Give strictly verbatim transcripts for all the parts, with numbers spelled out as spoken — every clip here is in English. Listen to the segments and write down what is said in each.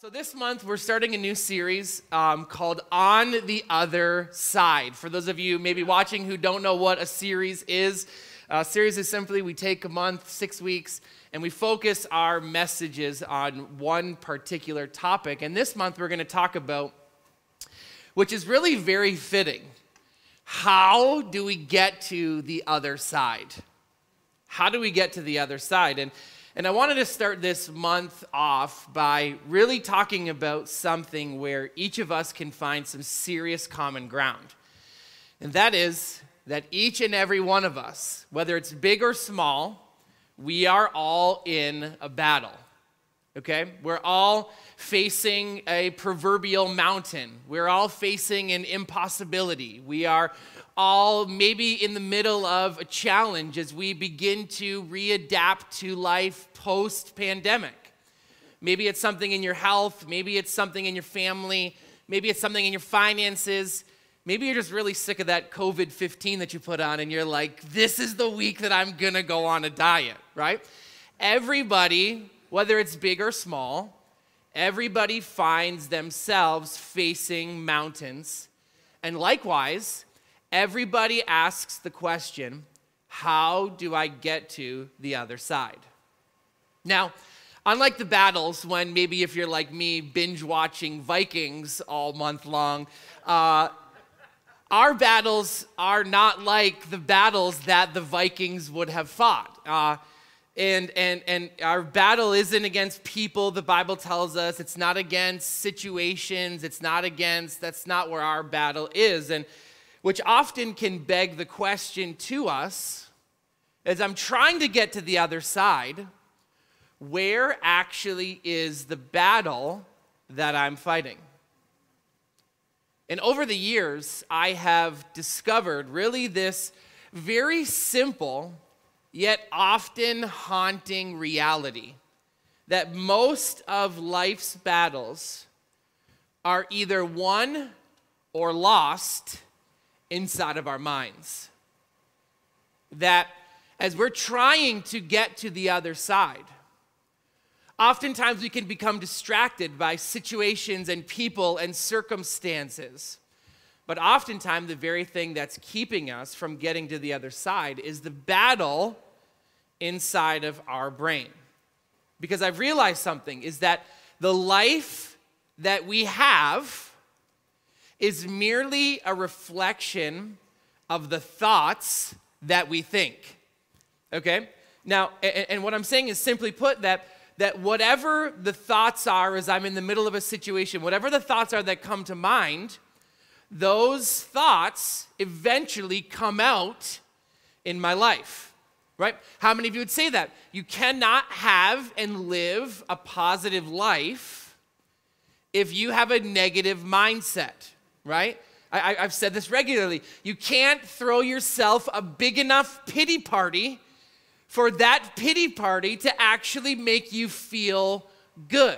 So this month, we're starting a new series um, called On the Other Side. For those of you maybe watching who don't know what a series is, a series is simply we take a month, six weeks, and we focus our messages on one particular topic. And this month, we're going to talk about, which is really very fitting, how do we get to the other side? How do we get to the other side? And And I wanted to start this month off by really talking about something where each of us can find some serious common ground. And that is that each and every one of us, whether it's big or small, we are all in a battle, okay? We're all facing a proverbial mountain. We're all facing an impossibility. We are all maybe in the middle of a challenge as we begin to readapt to life post-pandemic. Maybe it's something in your health, maybe it's something in your family, maybe it's something in your finances, maybe you're just really sick of that covid fifteen that you put on and you're like, this is the week that I'm gonna go on a diet, right? Everybody, whether it's big or small, everybody finds themselves facing mountains, and likewise, everybody asks the question, how do I get to the other side? Now, unlike the battles, when maybe if you're like me, binge watching Vikings all month long, uh, our battles are not like the battles that the Vikings would have fought. Uh, and, and, and our battle isn't against people, the Bible tells us. It's not against situations. It's not against, that's not where our battle is. And which often can beg the question to us, as I'm trying to get to the other side, where actually is the battle that I'm fighting? And over the years, I have discovered really this very simple, yet often haunting reality, that most of life's battles are either won or lost inside of our minds. That as we're trying to get to the other side, oftentimes we can become distracted by situations and people and circumstances. But oftentimes the very thing that's keeping us from getting to the other side is the battle inside of our brain. Because I've realized something, is that the life that we have is merely a reflection of the thoughts that we think, okay? Now, and, and what I'm saying is simply put that, that whatever the thoughts are as I'm in the middle of a situation, whatever the thoughts are that come to mind, those thoughts eventually come out in my life, right? How many of you would say that? You cannot have and live a positive life if you have a negative mindset. Right? I, I've said this regularly. You can't throw yourself a big enough pity party for that pity party to actually make you feel good.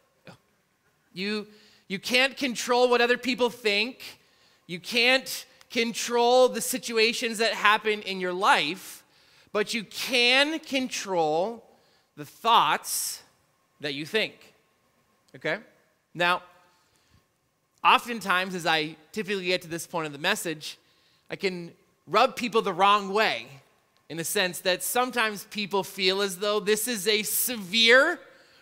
You, you can't control what other people think. You can't control the situations that happen in your life, but you can control the thoughts that you think. Okay? Now, oftentimes, as I typically get to this point of the message, I can rub people the wrong way in the sense that sometimes people feel as though this is a severe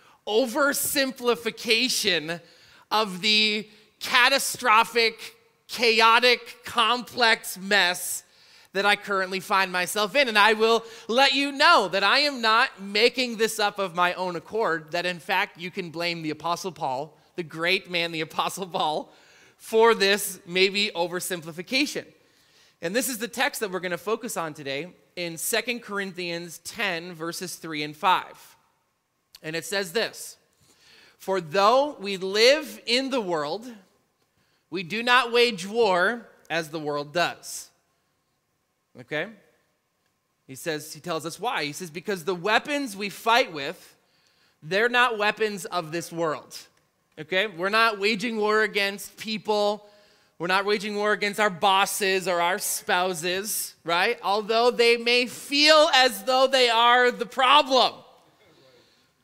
oversimplification of the catastrophic, chaotic, complex mess that I currently find myself in. And I will let you know that I am not making this up of my own accord, that in fact you can blame the Apostle Paul, the great man, the Apostle Paul, for this maybe oversimplification. And this is the text that we're going to focus on today in Second Corinthians ten, verses three and five. And it says this, "For though we live in the world, we do not wage war as the world does." Okay? He says, he tells us why. He says, because the weapons we fight with, they're not weapons of this world. Okay? We're not waging war against people. We're not waging war against our bosses or our spouses, right? Although they may feel as though they are the problem.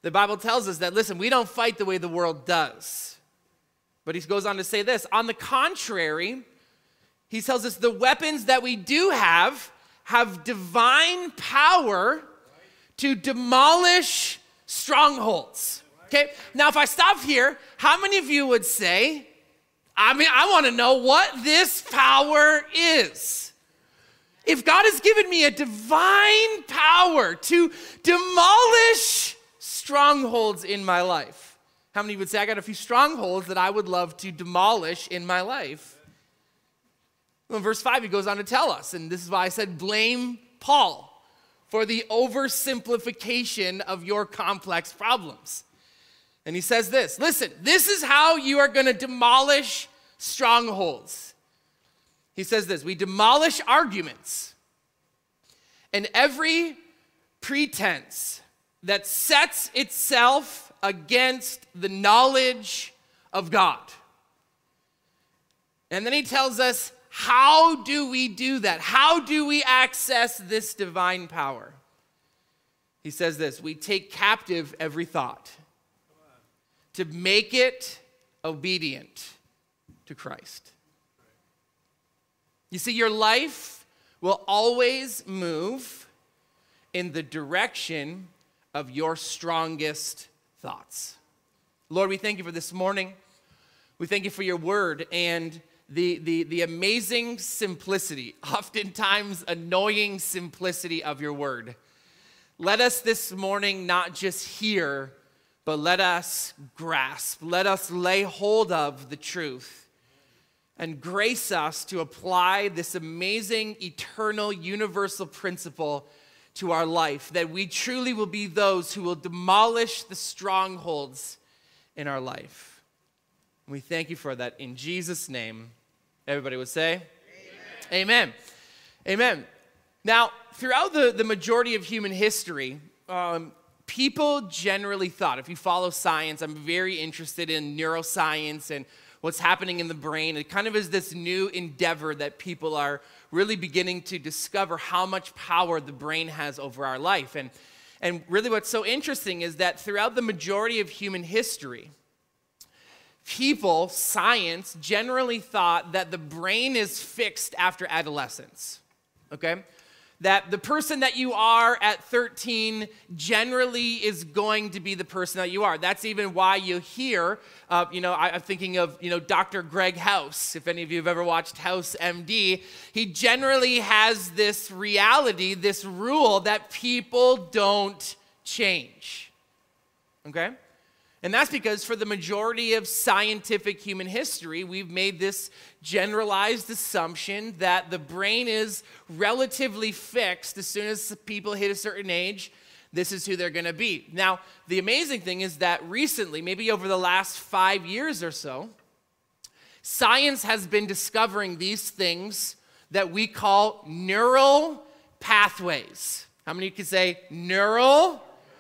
The Bible tells us that, listen, we don't fight the way the world does. But he goes on to say this, on the contrary, he tells us the weapons that we do have have divine power to demolish strongholds. Okay, now if I stop here, how many of you would say, I mean, I want to know what this power is? If God has given me a divine power to demolish strongholds in my life, how many would say, I got a few strongholds that I would love to demolish in my life? Well, in verse five, he goes on to tell us, and this is why I said blame Paul for the oversimplification of your complex problems. And he says this, listen, this is how you are going to demolish strongholds. He says this, we demolish arguments and every pretense that sets itself against the knowledge of God. And then he tells us, how do we do that? How do we access this divine power? He says this, we take captive every thought to make it obedient to Christ. You see, your life will always move in the direction of your strongest thoughts. Lord, we thank you for this morning. We thank you for your word and the, the, the amazing simplicity, oftentimes annoying simplicity of your word. Let us this morning not just hear, but let us grasp, let us lay hold of the truth and grace us to apply this amazing, eternal, universal principle to our life, that we truly will be those who will demolish the strongholds in our life. We thank you for that in Jesus' name. Everybody would say, Amen. Amen. Amen. Now, throughout the, the majority of human history, um, people generally thought, if you follow science, I'm very interested in neuroscience and what's happening in the brain. It kind of is this new endeavor that people are really beginning to discover how much power the brain has over our life. And, and really what's so interesting is that throughout the majority of human history, people, science, generally thought that the brain is fixed after adolescence, okay? That the person that you are at thirteen generally is going to be the person that you are. That's even why you hear, uh, you know, I, I'm thinking of, you know, Doctor Greg House. If any of you have ever watched House M D, he generally has this reality, this rule that people don't change, okay? And that's because for the majority of scientific human history, we've made this generalized assumption that the brain is relatively fixed. As soon as people hit a certain age, this is who they're going to be. Now, the amazing thing is that recently, maybe over the last five years or so, science has been discovering these things that we call neural pathways. How many of you can say neural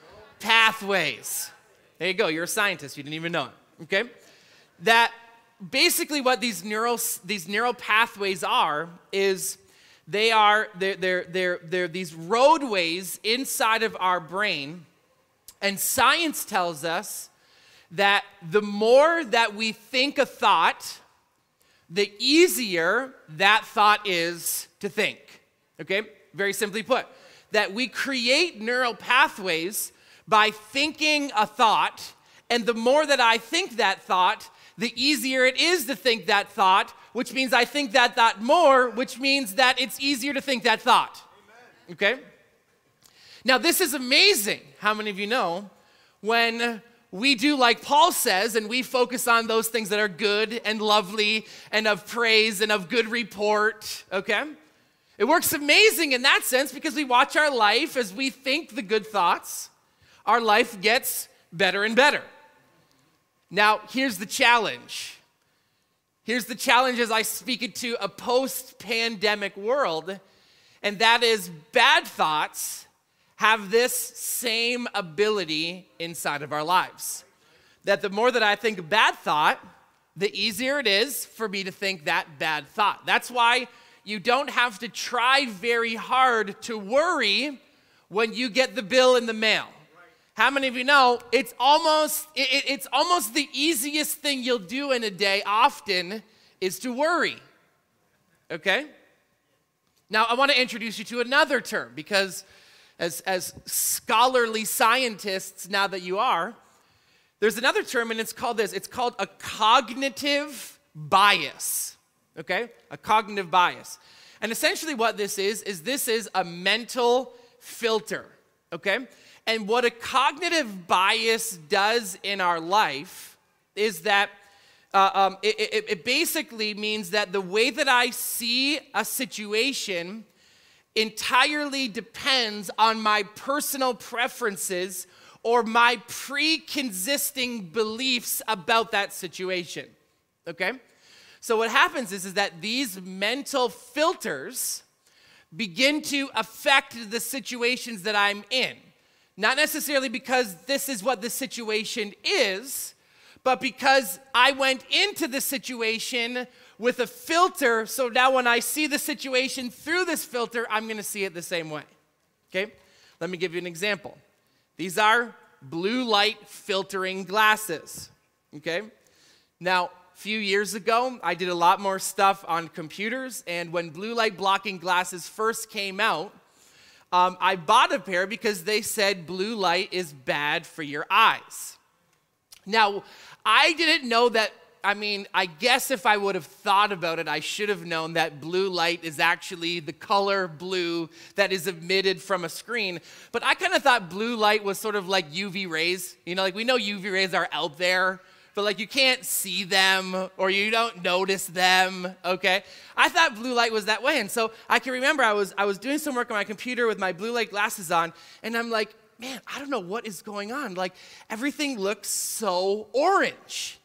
pathways? There you go, you're a scientist, you didn't even know it, okay? That basically what these neural, these neural pathways are is they are, they're, they're, they're, they're these roadways inside of our brain, and science tells us that the more that we think a thought, the easier that thought is to think, okay? Very simply put, that we create neural pathways by thinking a thought, and the more that I think that thought, the easier it is to think that thought, which means I think that thought more, which means that it's easier to think that thought. Amen. Okay? Now, this is amazing. How many of you know when we do like Paul says, and we focus on those things that are good and lovely and of praise and of good report, okay? It works amazing in that sense because we watch our life as we think the good thoughts. Our life gets better and better. Now, here's the challenge. Here's the challenge as I speak it to a post-pandemic world, and that is bad thoughts have this same ability inside of our lives. That the more that I think a bad thought, the easier it is for me to think that bad thought. That's why you don't have to try very hard to worry when you get the bill in the mail. How many of you know it's almost it, it's almost the easiest thing you'll do in a day often is to worry? Okay? Now, I want to introduce you to another term because as, as scholarly scientists now that you are, there's another term and it's called this. It's called a cognitive bias. Okay? A cognitive bias. And essentially what this is, is this is a mental filter. Okay? And what a cognitive bias does in our life is that uh, um, it, it, it basically means that the way that I see a situation entirely depends on my personal preferences or my pre-existing beliefs about that situation. Okay? So what happens is, is that these mental filters begin to affect the situations that I'm in. Not necessarily because this is what the situation is, but because I went into the situation with a filter, so now when I see the situation through this filter, I'm going to see it the same way. Okay? Let me give you an example. These are blue light filtering glasses. Okay? Now, a few years ago, I did a lot more stuff on computers, and when blue light blocking glasses first came out, Um, I bought a pair because they said blue light is bad for your eyes. Now, I didn't know that, I mean, I guess if I would have thought about it, I should have known that blue light is actually the color blue that is emitted from a screen. But I kind of thought blue light was sort of like U V rays. You know, like we know U V rays are out there, but like you can't see them or you don't notice them, okay? I thought blue light was that way. And so I can remember I was I was doing some work on my computer with my blue light glasses on, and I'm like, man, I don't know what is going on. Like everything looks so orange.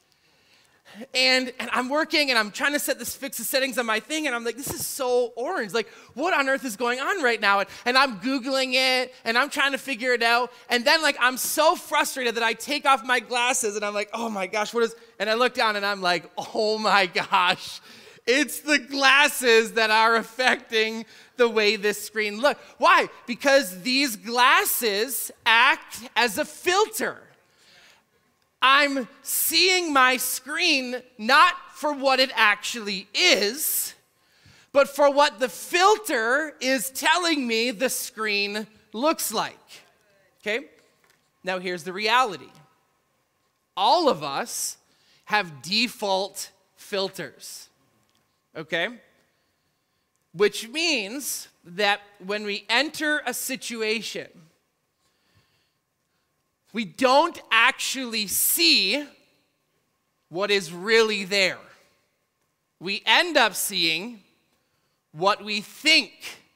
And, and I'm working and I'm trying to set this fix the settings on my thing, and I'm like, this is so orange. Like, what on earth is going on right now? And, and I'm Googling it and I'm trying to figure it out. And then like I'm so frustrated that I take off my glasses and I'm like, oh my gosh, what is, and I look down and I'm like, oh my gosh, it's the glasses that are affecting the way this screen looks. Why? Because these glasses act as a filter. I'm seeing my screen not for what it actually is, but for what the filter is telling me the screen looks like. Okay? Now here's the reality. All of us have default filters. Okay? Which means that when we enter a situation, we don't actually see what is really there. We end up seeing what we think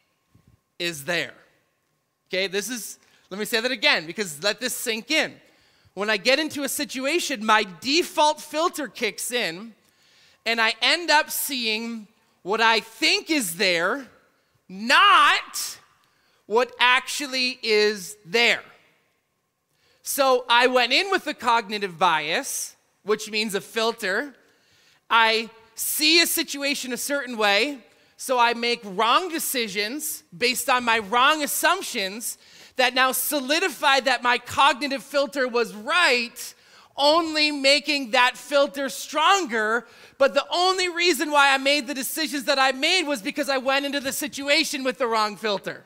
is there. Okay, this is, let me say that again because let this sink in. When I get into a situation, my default filter kicks in and I end up seeing what I think is there, not what actually is there. So I went in with a cognitive bias, which means a filter. I see a situation a certain way, so I make wrong decisions based on my wrong assumptions that now solidify that my cognitive filter was right, only making that filter stronger. But the only reason why I made the decisions that I made was because I went into the situation with the wrong filter.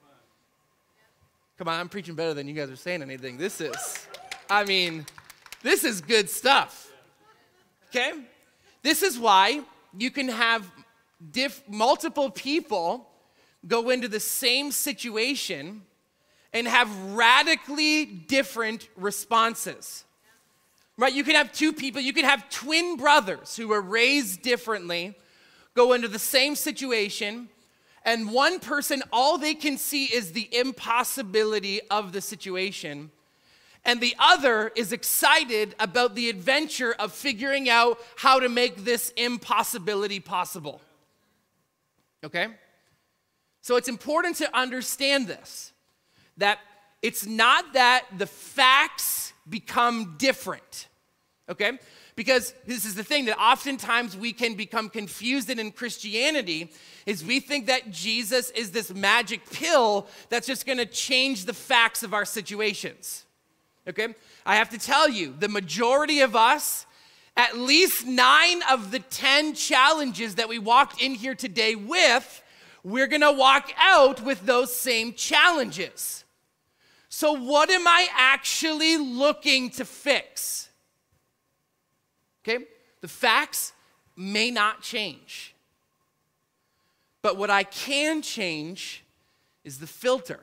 Come on, I'm preaching better than you guys are saying anything. This is, I mean, this is good stuff. Okay? This is why you can have diff- multiple people go into the same situation and have radically different responses. Right? You can have two people, you can have twin brothers who were raised differently, go into the same situation, and one person, all they can see is the impossibility of the situation. And the other is excited about the adventure of figuring out how to make this impossibility possible. Okay? So it's important to understand this, that it's not that the facts become different. Okay? Because this is the thing that oftentimes we can become confused in in Christianity is we think that Jesus is this magic pill that's just going to change the facts of our situations. Okay? I have to tell you, the majority of us, at least nine of the ten challenges that we walked in here today with, we're gonna walk out with those same challenges. So what am I actually looking to fix? Okay? The facts may not change. But what I can change is the filter.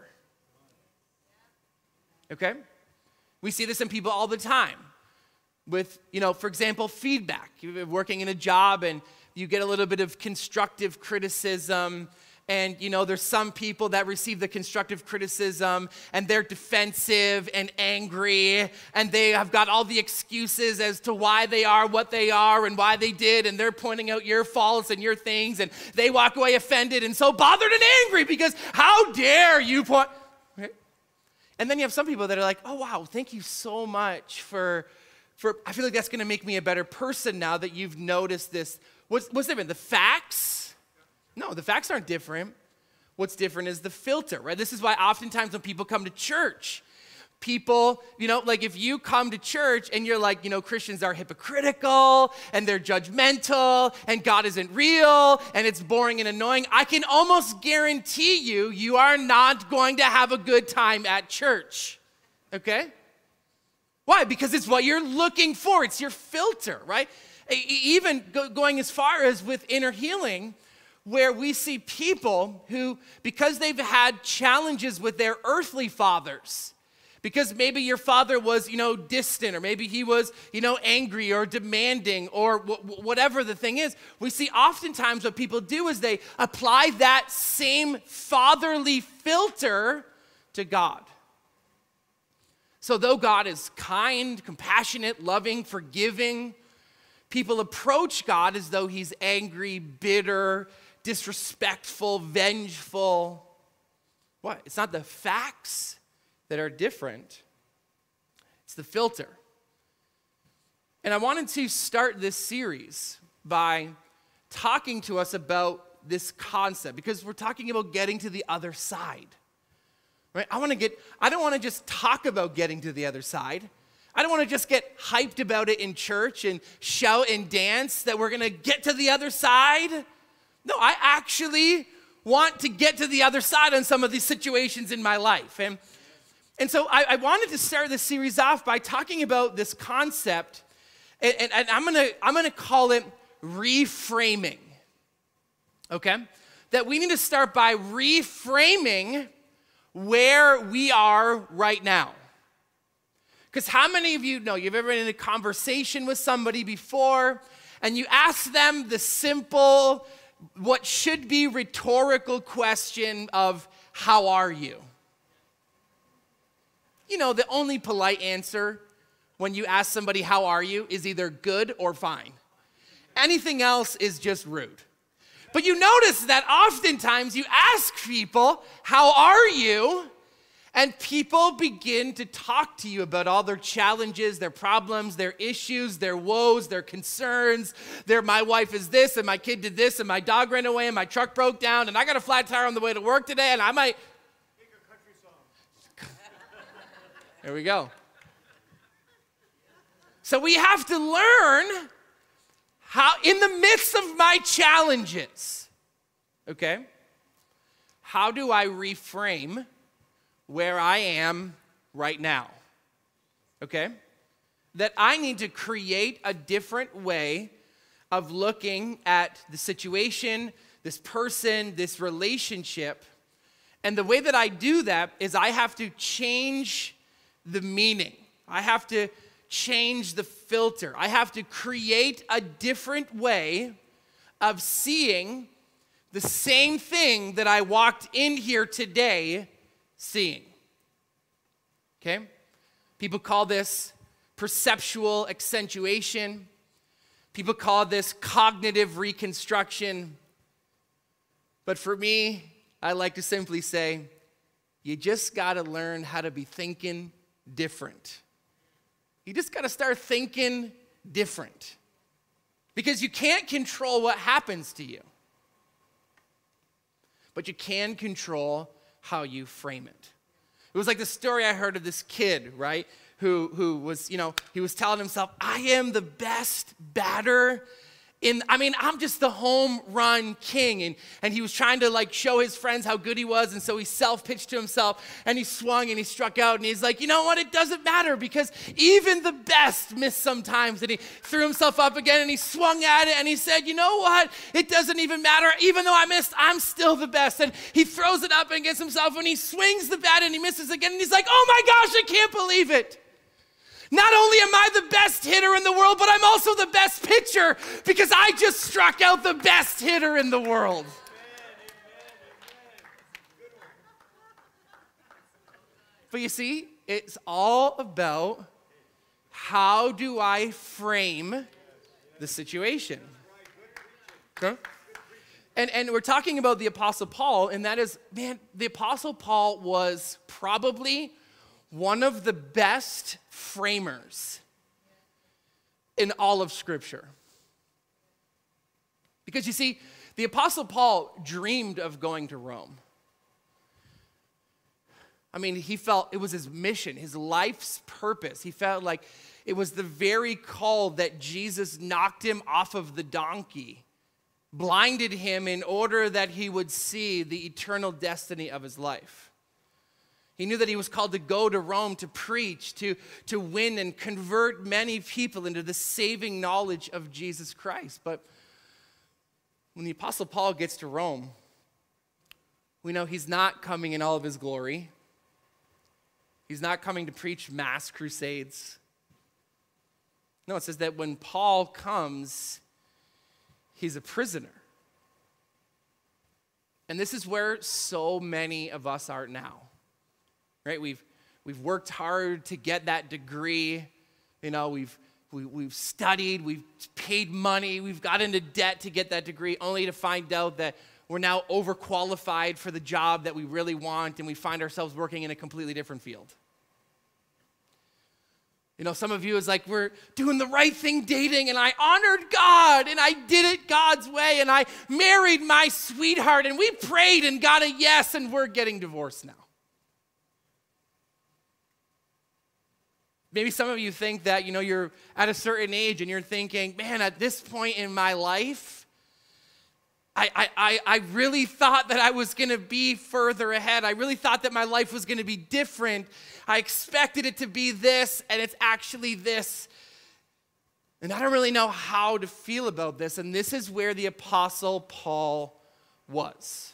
Okay? We see this in people all the time. With, you know, for example, feedback. You're working in a job and you get a little bit of constructive criticism, and, you know, there's some people that receive the constructive criticism and they're defensive and angry, and they have got all the excuses as to why they are what they are and why they did, and they're pointing out your faults and your things, and they walk away offended and so bothered and angry because how dare you point... Okay? And then you have some people that are like, oh, wow, thank you so much for... For, I feel like that's going to make me a better person now that you've noticed this. What's, what's different? The facts? No, the facts aren't different. What's different is the filter, right? This is why oftentimes when people come to church, people, you know, like if you come to church and you're like, you know, Christians are hypocritical and they're judgmental and God isn't real and it's boring and annoying, I can almost guarantee you, you are not going to have a good time at church, okay? Why? Because it's what you're looking for. It's your filter, right? Even going as far as with inner healing, where we see people who, because they've had challenges with their earthly fathers, because maybe your father was, you know, distant, or maybe he was, you know, angry or demanding, or w- whatever the thing is, we see oftentimes what people do is they apply that same fatherly filter to God. So though God is kind, compassionate, loving, forgiving, people approach God as though he's angry, bitter, disrespectful, vengeful. What? It's not the facts that are different. It's the filter. And I wanted to start this series by talking to us about this concept, because we're talking about getting to the other side. Right? I want to get, I don't want to just talk about getting to the other side. I don't want to just get hyped about it in church and shout and dance that we're going to get to the other side. No, I actually want to get to the other side on some of these situations in my life. And, and so I, I wanted to start this series off by talking about this concept, and, and, and I'm going to, I'm going to call it reframing. Okay? That we need to start by reframing where we are right now. Because how many of you know you've ever been in a conversation with somebody before and you ask them the simple, what should be rhetorical question of, how are you? You know, the only polite answer when you ask somebody, how are you, is either good or fine. Anything else is just rude. But you notice that oftentimes you ask people, how are you? And people begin to talk to you about all their challenges, their problems, their issues, their woes, their concerns. Their, my wife is this, and my kid did this, and my dog ran away, and my truck broke down, and I got a flat tire on the way to work today, and I might... Sing a country song. There we go. So we have to learn how, in the midst of my challenges, okay, how do I reframe where I am right now? Okay? That I need to create a different way of looking at the situation, this person, this relationship. And the way that I do that is I have to change the meaning. I have to change the filter. I have to create a different way of seeing the same thing that I walked in here today seeing. Okay? People call this perceptual accentuation. People call this cognitive reconstruction. But for me, I like to simply say, you just got to learn how to be thinking different. You just got to start thinking different. Because you can't control what happens to you. But you can control how you frame it. It was like the story I heard of this kid, right? who, who was, you know, he was telling himself, I am the best batter in, I mean, I'm just the home run king. And, and he was trying to like show his friends how good he was. And so he self-pitched to himself and he swung and he struck out. And he's like, you know what? It doesn't matter because even the best miss sometimes. And he threw himself up again and he swung at it and he said, you know what? It doesn't even matter. Even though I missed, I'm still the best. And he throws it up against himself and he swings the bat and he misses again. And he's like, oh my gosh, I can't believe it. Not only am I the best hitter in the world, but I'm also the best pitcher because I just struck out the best hitter in the world. But you see, it's all about how do I frame the situation. Okay? And, and we're talking about the Apostle Paul, and that is, man, the Apostle Paul was probably one of the best framers in all of Scripture. Because you see, the Apostle Paul dreamed of going to Rome. I mean, he felt it was his mission, his life's purpose. He felt like it was the very call that Jesus knocked him off of the donkey, blinded him in order that he would see the eternal destiny of his life. He knew that he was called to go to Rome to preach, to, to win and convert many people into the saving knowledge of Jesus Christ. But when the Apostle Paul gets to Rome, we know he's not coming in all of his glory. He's not coming to preach mass crusades. No, it says that when Paul comes, he's a prisoner. And this is where so many of us are now. Right? We've we've worked hard to get that degree. You know, we've we, we've studied, we've paid money, we've got into debt to get that degree, only to find out that we're now overqualified for the job that we really want, and we find ourselves working in a completely different field. You know, some of you is like, we're doing the right thing dating, and I honored God, and I did it God's way, and I married my sweetheart, and we prayed and got a yes, and we're getting divorced now. Maybe some of you think that, you know, you're at a certain age and you're thinking, man, at this point in my life, I, I, I really thought that I was going to be further ahead. I really thought that my life was going to be different. I expected it to be this, and it's actually this. And I don't really know how to feel about this. And this is where the Apostle Paul was.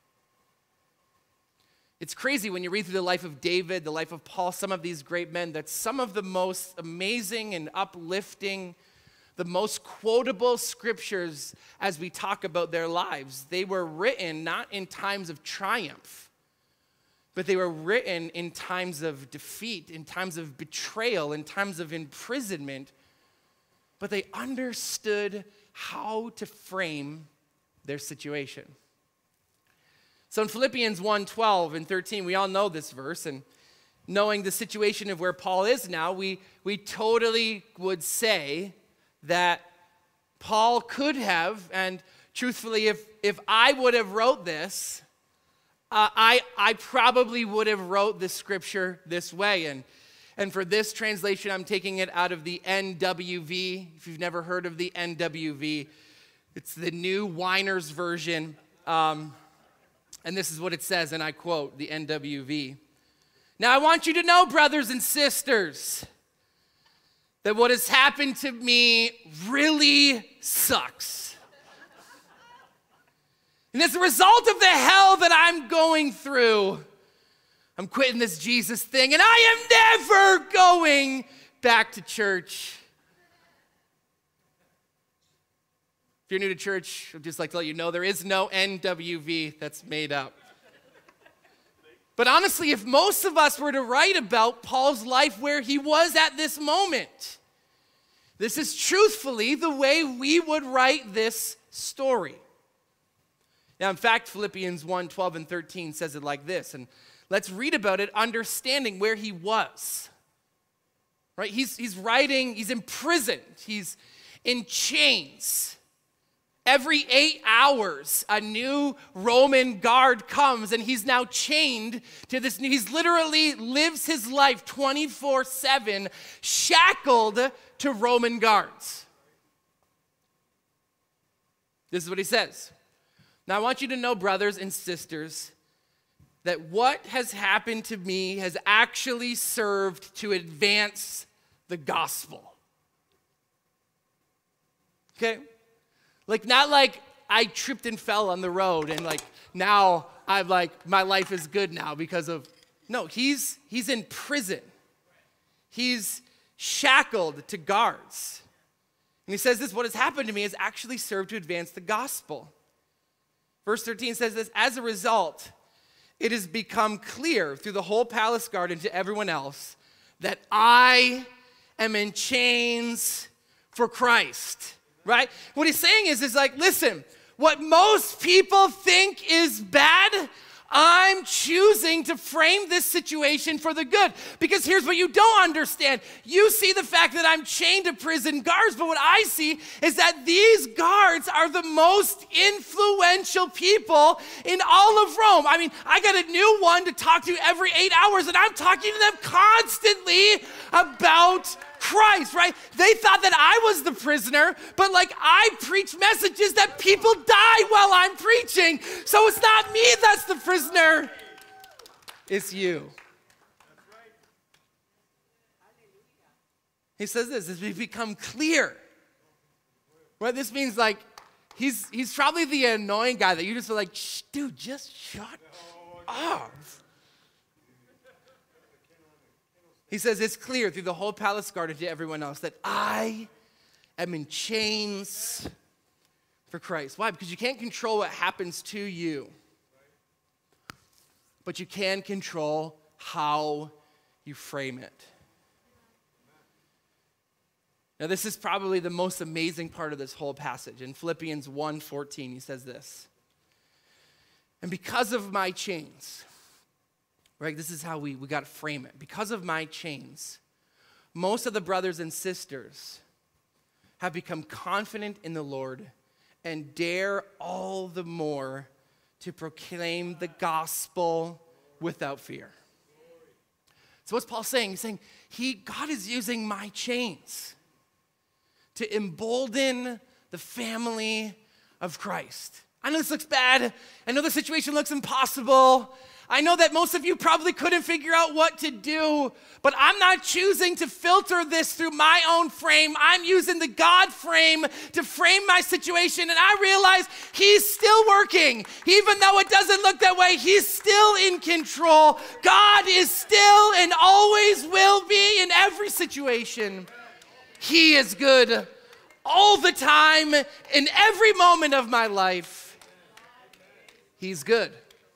It's crazy when you read through the life of David, the life of Paul, some of these great men, that some of the most amazing and uplifting, the most quotable scriptures as we talk about their lives, they were written not in times of triumph, but they were written in times of defeat, in times of betrayal, in times of imprisonment, but they understood how to frame their situation. So in Philippians one, twelve and thirteen, we all know this verse, and knowing the situation of where Paul is now, we, we totally would say that Paul could have, and truthfully, if, if I would have wrote this, uh, I, I probably would have wrote this scripture this way. And, and for this translation, I'm taking it out of the N W V. If you've never heard of the N W V, it's the New Weiner's version. Um, And this is what it says, and I quote the N W V. Now I want you to know, brothers and sisters, that what has happened to me really sucks. And as a result of the hell that I'm going through, I'm quitting this Jesus thing, and I am never going back to church. If you're new to church, I'd just like to let you know there is no N W V that's made up. But honestly, if most of us were to write about Paul's life where he was at this moment, this is truthfully the way we would write this story. Now, in fact, Philippians one, twelve and thirteen says it like this, and let's read about it, understanding where he was. Right? He's, he's writing, he's imprisoned, he's in chains. Every eight hours, a new Roman guard comes, and he's now chained to this. He's literally lives his life twenty-four seven, shackled to Roman guards. This is what he says. Now, I want you to know, brothers and sisters, that what has happened to me has actually served to advance the gospel. Okay? Like, not like I tripped and fell on the road and like now I'm like, my life is good now because of, no, he's he's in prison. He's shackled to guards. And he says this, what has happened to me has actually served to advance the gospel. Verse thirteen says this, as a result, it has become clear through the whole palace guard and to everyone else that I am in chains for Christ, right? What he's saying is, is like, listen, what most people think is bad, I'm choosing to frame this situation for the good. Because here's what you don't understand. You see the fact that I'm chained to prison guards, but what I see is that these guards are the most influential people in all of Rome. I mean, I got a new one to talk to every eight hours, and I'm talking to them constantly about Christ, right? They thought that I was the prisoner, but like I preach messages that people die while I'm preaching. So it's not me that's the prisoner. It's you. He says this, as we become clear. Right? This means like he's he's probably the annoying guy that you just are like, shh, dude, just shut up. He says, it's clear through the whole palace guard and to everyone else that I am in chains for Christ. Why? Because you can't control what happens to you, but you can control how you frame it. Now, this is probably the most amazing part of this whole passage. In Philippians one fourteen, he says this, and because of my chains, right, this is how we, we got to frame it. Because of my chains, most of the brothers and sisters have become confident in the Lord and dare all the more to proclaim the gospel without fear. So what's Paul saying? He's saying, he, God is using my chains to embolden the family of Christ. I know this looks bad. I know the situation looks impossible. I know that most of you probably couldn't figure out what to do, but I'm not choosing to filter this through my own frame. I'm using the God frame to frame my situation, and I realize he's still working. Even though it doesn't look that way, he's still in control. God is still and always will be in every situation. He is good all the time, in every moment of my life. He's good.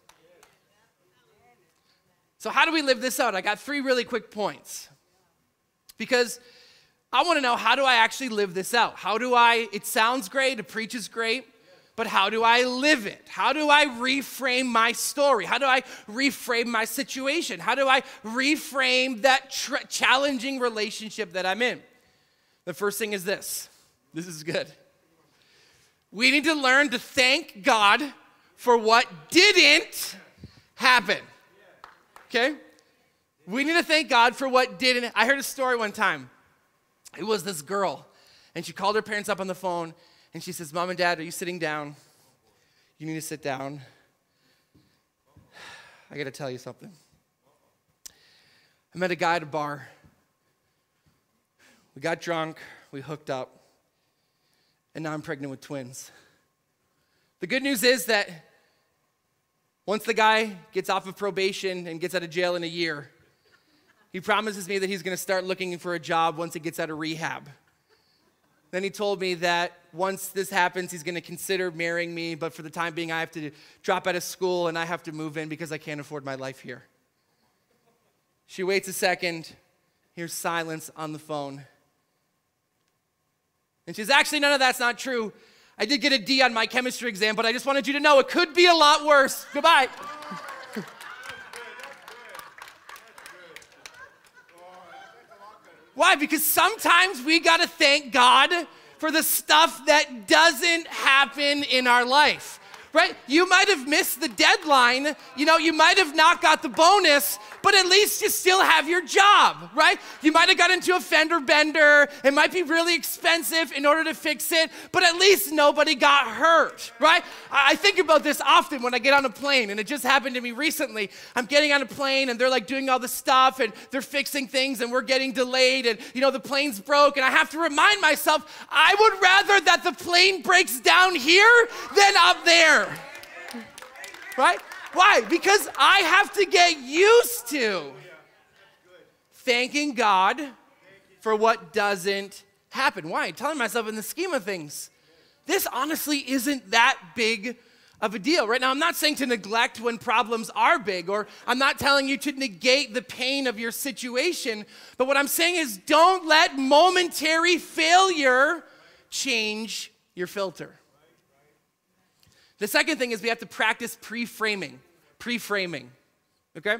So how do we live this out? I got three really quick points. Because I want to know, how do I actually live this out? How do I, it sounds great, it preaches great, but how do I live it? How do I reframe my story? How do I reframe my situation? How do I reframe that tr- challenging relationship that I'm in? The first thing is this. This is good. We need to learn to thank God for what didn't happen. Okay? We need to thank God for what didn't. I heard a story one time. It was this girl, and she called her parents up on the phone, and she says, Mom and Dad, are you sitting down? You need to sit down. I got to tell you something. I met a guy at a bar. We got drunk, we hooked up, and now I'm pregnant with twins. The good news is that once the guy gets off of probation and gets out of jail in a year, he promises me that he's going to start looking for a job once he gets out of rehab. Then he told me that once this happens, he's going to consider marrying me, but for the time being, I have to drop out of school and I have to move in because I can't afford my life here. She waits a second, hears silence on the phone. And she says, actually, none of that's not true. I did get a D on my chemistry exam, but I just wanted you to know it could be a lot worse. Goodbye. Why? Because sometimes we got to thank God for the stuff that doesn't happen in our life, right? You might have missed the deadline, you know, you might have not got the bonus, but at least you still have your job, right? You might have got into a fender bender, it might be really expensive in order to fix it, but at least nobody got hurt, right? I think about this often when I get on a plane, and it just happened to me recently. I'm getting on a plane and they're like doing all the stuff and they're fixing things and we're getting delayed and you know the plane's broke, and I have to remind myself, I would rather that the plane breaks down here than up there, right? Why? Because I have to get used to thanking God for what doesn't happen. Why? Telling myself in the scheme of things, this honestly isn't that big of a deal. Right now, I'm not saying to neglect when problems are big, or I'm not telling you to negate the pain of your situation, but what I'm saying is don't let momentary failure change your filter. The second thing is we have to practice pre-framing. Pre-framing, okay?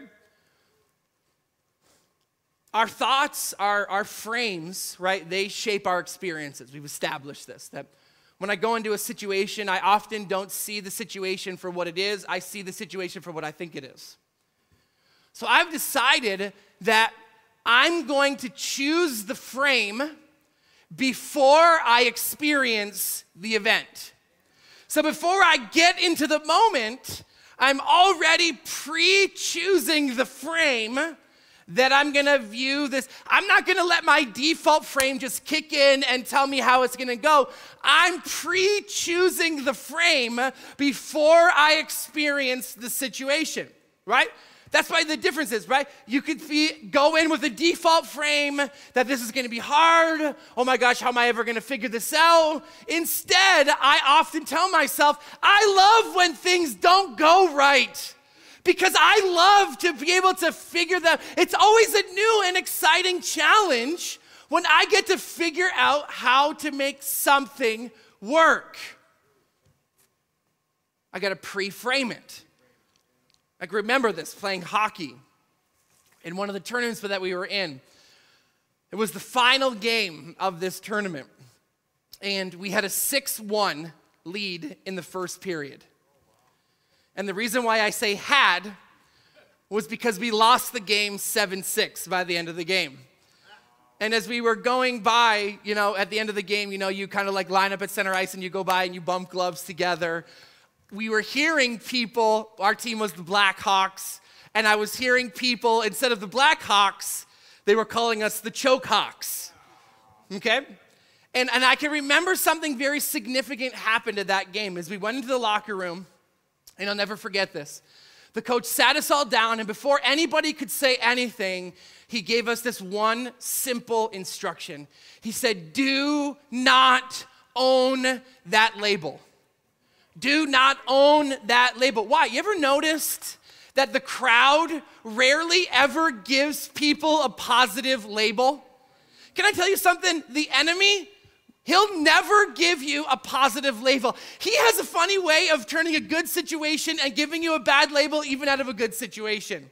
Our thoughts, our, our frames, right, they shape our experiences. We've established this, that when I go into a situation, I often don't see the situation for what it is. I see the situation for what I think it is. So I've decided that I'm going to choose the frame before I experience the event. So before I get into the moment, I'm already pre-choosing the frame that I'm gonna view this. I'm not gonna let my default frame just kick in and tell me how it's gonna go. I'm pre-choosing the frame before I experience the situation, right? That's why the difference is, right? You could be, go in with a default frame that this is gonna be hard. Oh my gosh, how am I ever gonna figure this out? Instead, I often tell myself, I love when things don't go right because I love to be able to figure them. It's always a new and exciting challenge when I get to figure out how to make something work. I gotta pre-frame it. I can remember this, playing hockey in one of the tournaments that we were in. It was the final game of this tournament, and we had a six one lead in the first period. And the reason why I say had was because we lost the game seven six by the end of the game. And as we were going by, you know, at the end of the game, you know, you kind of like line up at center ice and you go by and you bump gloves together. We were hearing people, our team was the Blackhawks, and I was hearing people, instead of the Blackhawks, they were calling us the Chokehawks, okay? And, and I can remember something very significant happened at that game. As we went into the locker room, and I'll never forget this, the coach sat us all down, and before anybody could say anything, he gave us this one simple instruction. He said, do not own that label. Do not own that label. Why? You ever noticed that the crowd rarely ever gives people a positive label? Can I tell you something? The enemy, he'll never give you a positive label. He has a funny way of turning a good situation and giving you a bad label even out of a good situation.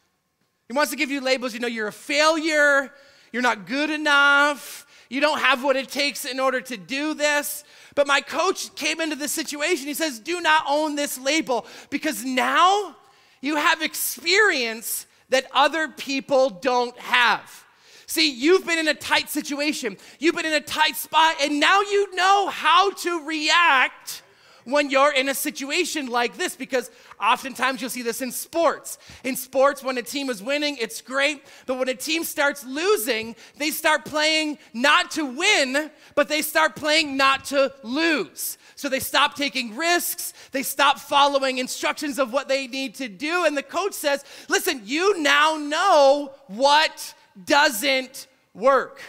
He wants to give you labels, you know, you're a failure, you're not good enough, you don't have what it takes in order to do this. But my coach came into this situation. He says, do not own this label because now you have experience that other people don't have. See, you've been in a tight situation. You've been in a tight spot, and now you know how to react when you're in a situation like this, because oftentimes you'll see this in sports. In sports, when a team is winning, it's great, but when a team starts losing, they start playing not to win, but they start playing not to lose. So they stop taking risks, they stop following instructions of what they need to do, and the coach says, listen, you now know what doesn't work.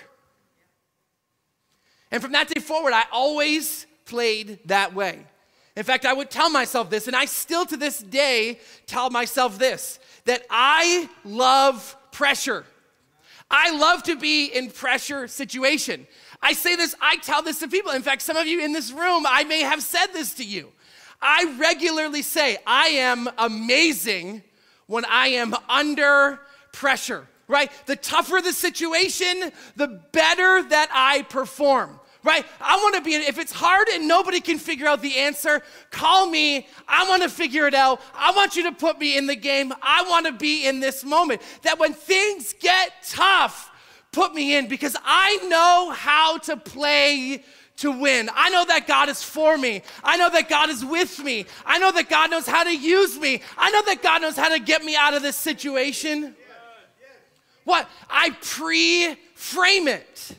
And from that day forward, I always played that way. In fact, I would tell myself this, and I still to this day tell myself this, that I love pressure. I love to be in pressure situation. I say this, I tell this to people. In fact, some of you in this room, I may have said this to you. I regularly say, I am amazing when I am under pressure, right? The tougher the situation, the better that I perform. right? I want to be, if it's hard and nobody can figure out the answer, call me. I want to figure it out. I want you to put me in the game. I want to be in this moment. That when things get tough, put me in, because I know how to play to win. I know that God is for me. I know that God is with me. I know that God knows how to use me. I know that God knows how to get me out of this situation. What? I pre-frame it.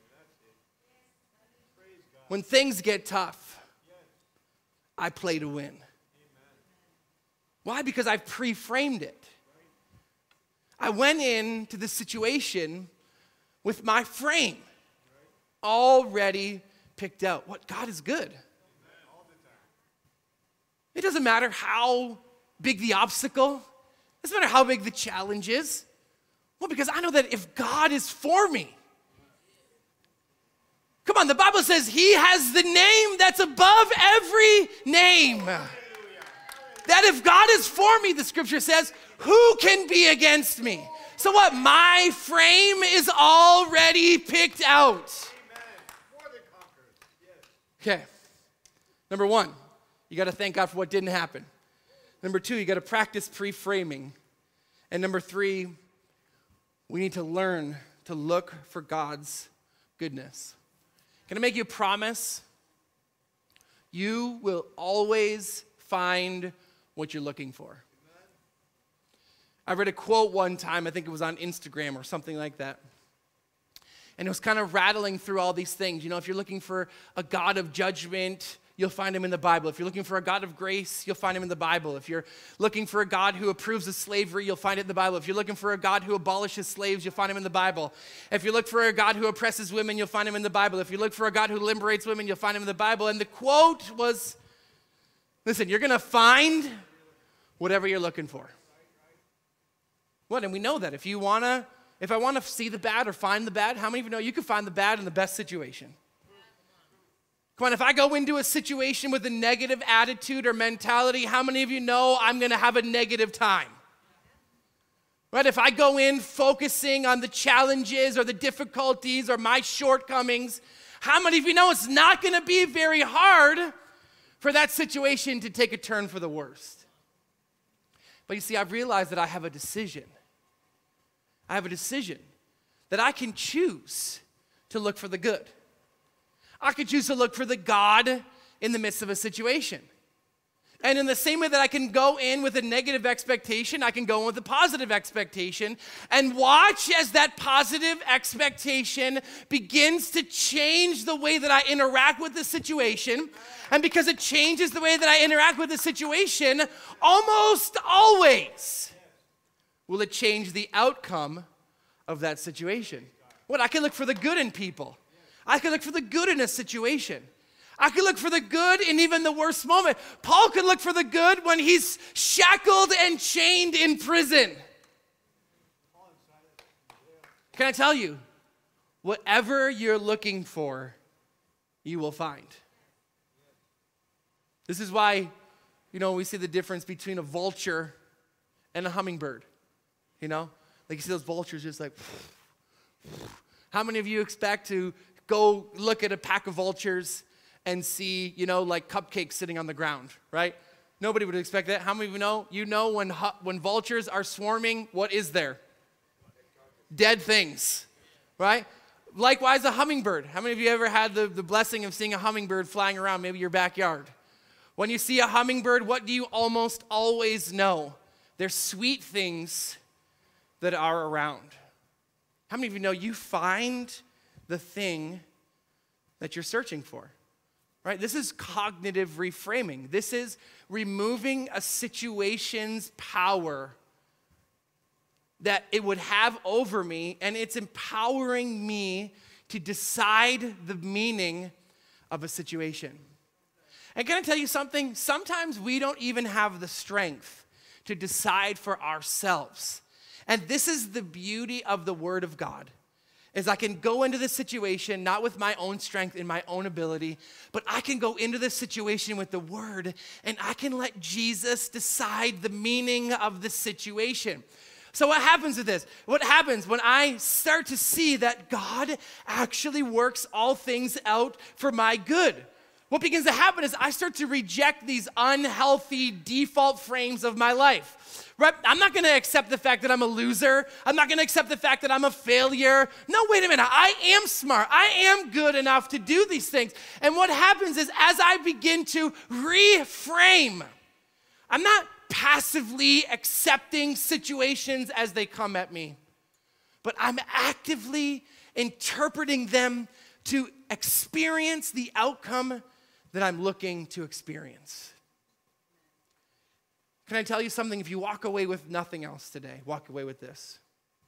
When things get tough, I play to win. Why? Because I've pre-framed it. I went into the situation with my frame already picked out. What? God is good. It doesn't matter how big the obstacle. It doesn't matter how big the challenge is. Well, because I know that if God is for me, come on, the Bible says he has the name that's above every name. That if God is for me, the scripture says, who can be against me? So what? My frame is already picked out. Okay. Number one, you got to thank God for what didn't happen. Number two, you got to practice pre-framing. And number three, we need to learn to look for God's goodness. Can I make you a promise? You will always find what you're looking for. I read a quote one time, I think it was on Instagram or something like that. And it was kind of rattling through all these things. You know, if you're looking for a God of judgment, you'll find him in the Bible. If you're looking for a God of grace, you'll find him in the Bible. If you're looking for a God who approves of slavery, you'll find it in the Bible. If you're looking for a God who abolishes slaves, you'll find him in the Bible. If you look for a God who oppresses women, you'll find him in the Bible. If you look for a God who liberates women, you'll find him in the Bible. And the quote was, listen, you're going to find whatever you're looking for. What? And we know that. If you want to, if I want to see the bad or find the bad, how many of you know you can find the bad in the best situation? Come on, if I go into a situation with a negative attitude or mentality, how many of you know I'm going to have a negative time? Right? If I go in focusing on the challenges or the difficulties or my shortcomings, how many of you know it's not going to be very hard for that situation to take a turn for the worst? But you see, I've realized that I have a decision. I have a decision that I can choose to look for the good. I could choose to look for the God in the midst of a situation. And in the same way that I can go in with a negative expectation, I can go in with a positive expectation and watch as that positive expectation begins to change the way that I interact with the situation. And because it changes the way that I interact with the situation, almost always will it change the outcome of that situation. What? I can look for the good in people. I can look for the good in a situation. I can look for the good in even the worst moment. Paul could look for the good when he's shackled and chained in prison. Can I tell you, whatever you're looking for, you will find. This is why, you know, we see the difference between a vulture and a hummingbird. You know, like you see those vultures just like, how many of you expect to go look at a pack of vultures and see, you know, like cupcakes sitting on the ground, right? Nobody would expect that. How many of you know? You know when when vultures are swarming, what is there? Dead things, right? Likewise, a hummingbird. How many of you ever had the, the blessing of seeing a hummingbird flying around maybe your backyard? When you see a hummingbird, what do you almost always know? They're sweet things that are around. How many of you know you find the thing that you're searching for? Right? This is cognitive reframing. This is removing a situation's power that it would have over me, and it's empowering me to decide the meaning of a situation. And can I tell you something? Sometimes we don't even have the strength to decide for ourselves. And this is the beauty of the Word of God. Is I can go into this situation not with my own strength and my own ability, but I can go into this situation with the Word, and I can let Jesus decide the meaning of the situation. So what happens with this? What happens when I start to see that God actually works all things out for my good? What begins to happen is I start to reject these unhealthy default frames of my life. Right? I'm not gonna accept the fact that I'm a loser. I'm not gonna accept the fact that I'm a failure. No, wait a minute, I am smart. I am good enough to do these things. And what happens is as I begin to reframe, I'm not passively accepting situations as they come at me, but I'm actively interpreting them to experience the outcome that I'm looking to experience. Can I tell you something? If you walk away with nothing else today, walk away with this.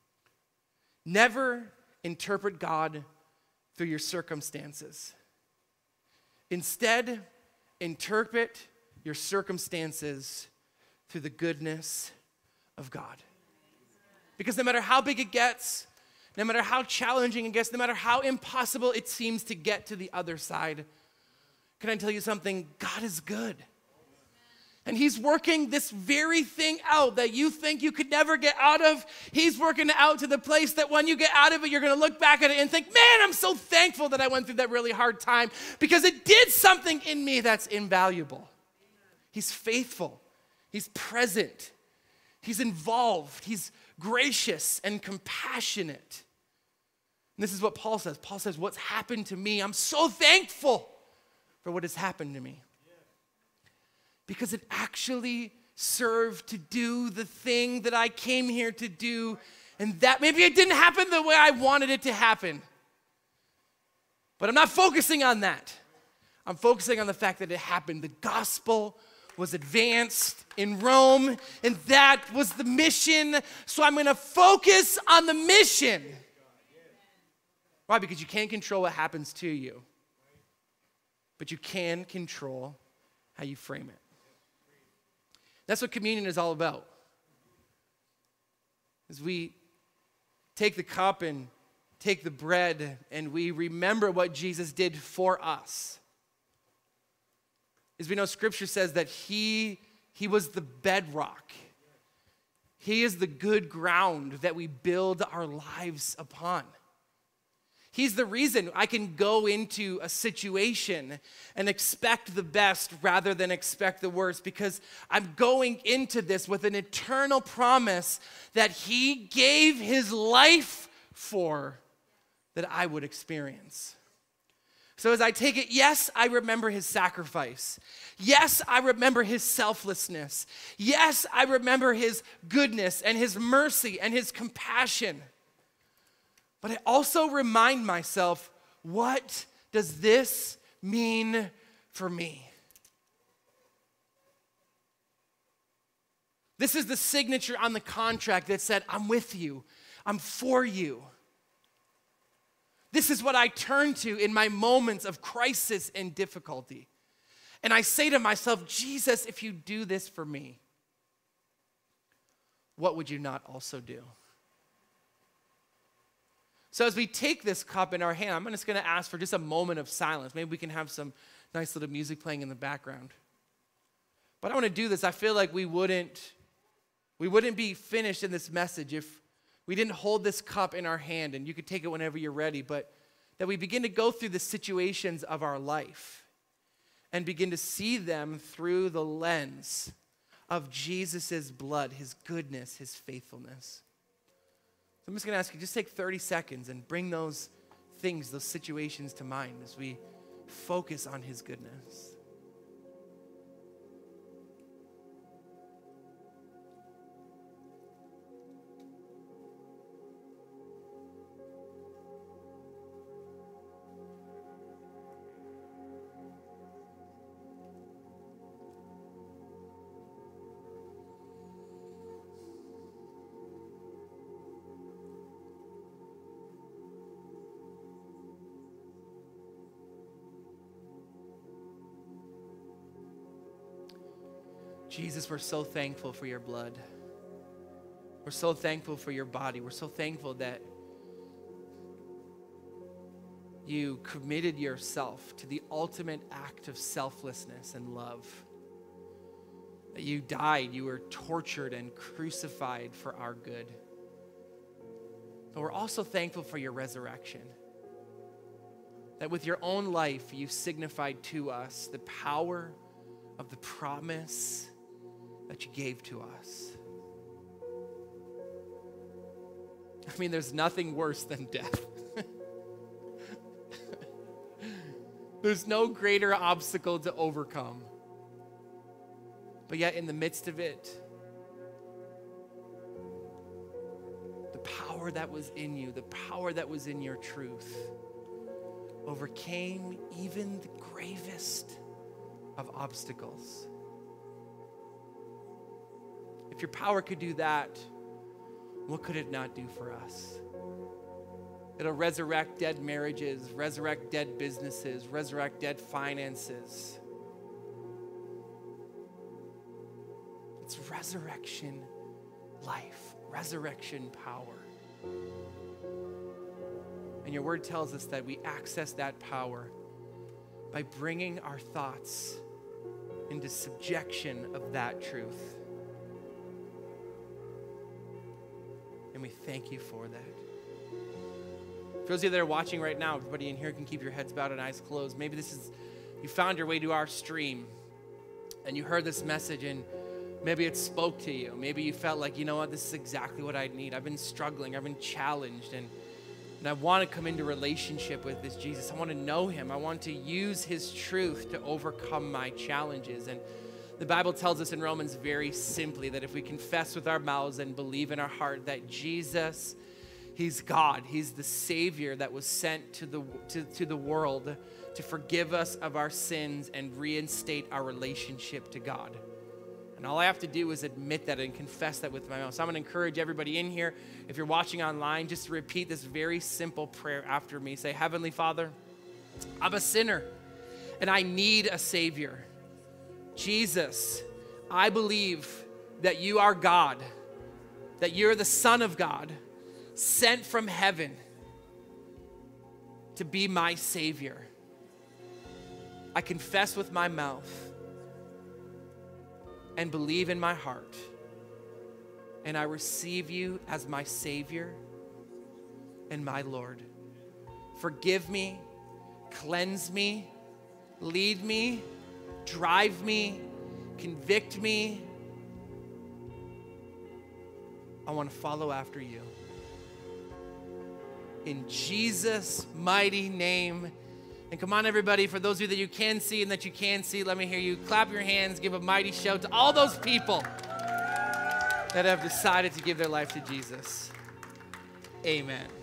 Never interpret God through your circumstances. Instead, interpret your circumstances through the goodness of God. Because no matter how big it gets, no matter how challenging it gets, no matter how impossible it seems to get to the other side, can I tell you something? God is good. And he's working this very thing out that you think you could never get out of. He's working it out to the place that when you get out of it, you're going to look back at it and think, man, I'm so thankful that I went through that really hard time because it did something in me that's invaluable. He's faithful. He's present. He's involved. He's gracious and compassionate. And this is what Paul says. Paul says, what's happened to me, I'm so thankful for what has happened to me. Because it actually served to do the thing that I came here to do. And that maybe it didn't happen the way I wanted it to happen. But I'm not focusing on that. I'm focusing on the fact that it happened. The gospel was advanced in Rome, and that was the mission. So I'm going to focus on the mission. Why? Because you can't control what happens to you, but you can control how you frame it. That's what communion is all about. As we take the cup and take the bread and we remember what Jesus did for us. As we know, Scripture says that he, he was the bedrock. He is the good ground that we build our lives upon. He's the reason I can go into a situation and expect the best rather than expect the worst, because I'm going into this with an eternal promise that he gave his life for that I would experience. So as I take it, yes, I remember his sacrifice. Yes, I remember his selflessness. Yes, I remember his goodness and his mercy and his compassion. But I also remind myself, what does this mean for me? This is the signature on the contract that said, I'm with you, I'm for you. This is what I turn to in my moments of crisis and difficulty. And I say to myself, Jesus, if you do this for me, what would you not also do? So as we take this cup in our hand, I'm just going to ask for just a moment of silence. Maybe we can have some nice little music playing in the background. But I want to do this. I feel like we wouldn't, we wouldn't be finished in this message if we didn't hold this cup in our hand, and you could take it whenever you're ready, but that we begin to go through the situations of our life and begin to see them through the lens of Jesus' blood, his goodness, his faithfulness. So I'm just going to ask you, just take thirty seconds and bring those things, those situations to mind as we focus on his goodness. Jesus, we're so thankful for your blood. We're so thankful for your body. We're so thankful that you committed yourself to the ultimate act of selflessness and love. that you died, you were tortured and crucified for our good. But we're also thankful for your resurrection. That with your own life, you signified to us the power of the promise that you gave to us. I mean, there's nothing worse than death. There's no greater obstacle to overcome. But yet in the midst of it, the power that was in you, the power that was in your truth, overcame even the gravest of obstacles. If your power could do that, what could it not do for us? It'll resurrect dead marriages, resurrect dead businesses, resurrect dead finances. It's resurrection life, resurrection power. And your word tells us that we access that power by bringing our thoughts into subjection of that truth. And we thank you for that. For those of you that are watching right now, everybody in here can keep your heads bowed and eyes closed. Maybe this is, you found your way to our stream and you heard this message and maybe it spoke to you. Maybe you felt like, you know what, this is exactly what I need. I've been struggling, I've been challenged, and, and I want to come into relationship with this Jesus. I want to know him. I want to use his truth to overcome my challenges. And the Bible tells us in Romans very simply that if we confess with our mouths and believe in our heart that Jesus, he's God, he's the Savior that was sent to the, to, to the world to forgive us of our sins and reinstate our relationship to God. And all I have to do is admit that and confess that with my mouth. So I'm going to encourage everybody in here, if you're watching online, just to repeat this very simple prayer after me. Say, Heavenly Father, I'm a sinner and I need a Savior. Jesus, I believe that you are God, that you're the Son of God, sent from heaven to be my Savior. I confess with my mouth and believe in my heart, and I receive you as my Savior and my Lord. Forgive me, cleanse me, lead me, drive me, convict me. I want to follow after you. In Jesus' mighty name. And come on, everybody, for those of you that you can see and that you can see, let me hear you clap your hands, give a mighty shout to all those people that have decided to give their life to Jesus. Amen.